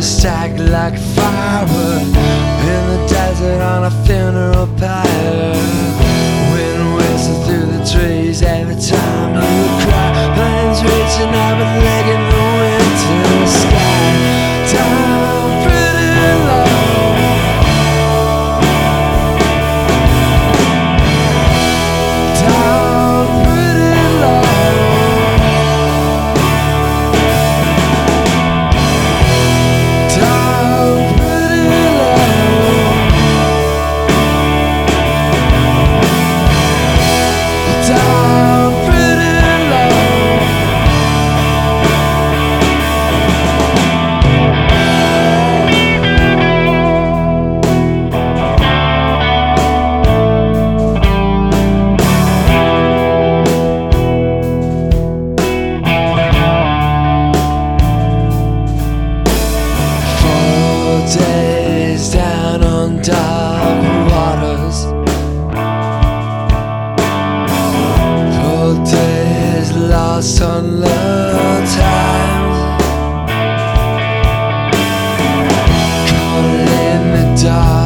gonna stack like firewood in the desert on a funeral pyre. Wind whistles through the trees every time you cry. Planes reaching up and licking the winter sky. Down pretty low, down pretty low, down pretty low, down pretty low. Days down on dark waters, 4 days lost on low times, caught in the dark.